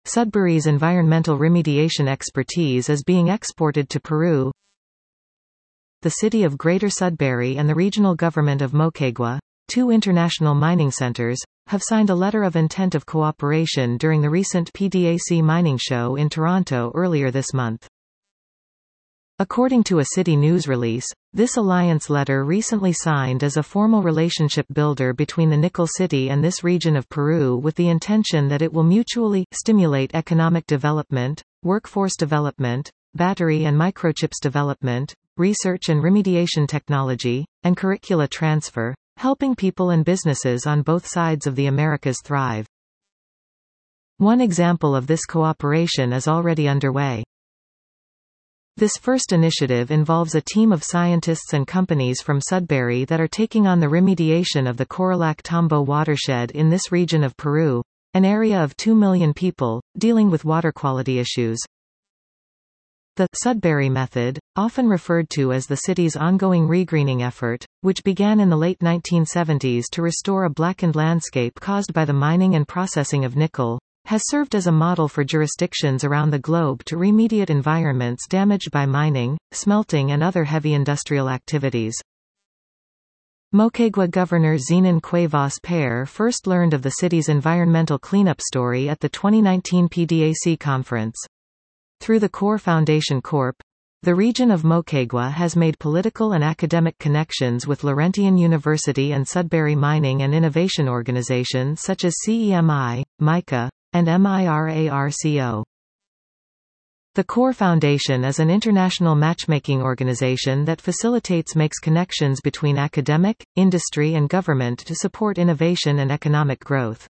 Sudbury's environmental remediation expertise is being exported to Peru. The city of Greater Sudbury and the regional government of Moquegua, two international mining centers, have signed a letter of intent of cooperation during the recent PDAC mining show in Toronto earlier this month. According to a city news release, this alliance letter recently signed as a formal relationship builder between the Nickel City and this region of Peru with the intention that it will mutually stimulate economic development, workforce development, battery and microchips development, research and remediation technology, and curricula transfer, helping people and businesses on both sides of the Americas thrive. One example of this cooperation is already underway. This first initiative involves a team of scientists and companies from Sudbury that are taking on the remediation of the Corilac-Tambo watershed in this region of Peru, an area of 2 million people, dealing with water quality issues. The Sudbury method, often referred to as the city's ongoing regreening effort, which began in the late 1970s to restore a blackened landscape caused by the mining and processing of nickel, has served as a model for jurisdictions around the globe to remediate environments damaged by mining, smelting and other heavy industrial activities. Moquegua Governor Zenon Cuevas Pare first learned of the city's environmental cleanup story at the 2019 PDAC conference. Through the Core Foundation Corp., the region of Moquegua has made political and academic connections with Laurentian University and Sudbury mining and innovation organizations such as CEMI, MICA, and MIRARCO. The Core Foundation is an international matchmaking organization that makes connections between academic, industry and government to support innovation and economic growth.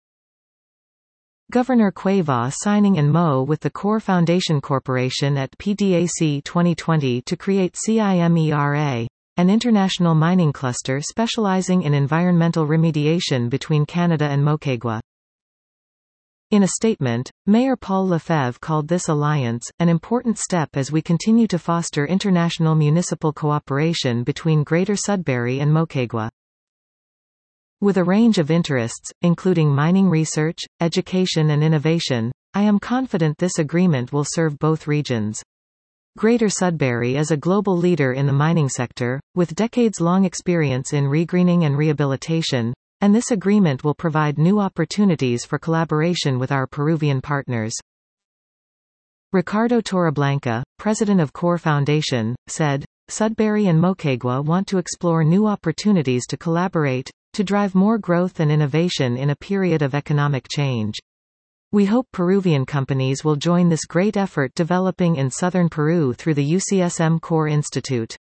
Governor Cuevas signing an MO with the Core Foundation Corporation at PDAC 2020 to create CIMERA, an international mining cluster specializing in environmental remediation between Canada and Moquegua. In a statement, Mayor Paul Lefebvre called this alliance an important step as we continue to foster international municipal cooperation between Greater Sudbury and Moquegua. With a range of interests, including mining research, education and innovation, I am confident this agreement will serve both regions. Greater Sudbury is a global leader in the mining sector, with decades-long experience in regreening and rehabilitation, and this agreement will provide new opportunities for collaboration with our Peruvian partners. Ricardo Torreblanca, president of Core Foundation, said, Sudbury and Moquegua want to explore new opportunities to collaborate, to drive more growth and innovation in a period of economic change. We hope Peruvian companies will join this great effort developing in southern Peru through the UCSM Core Institute.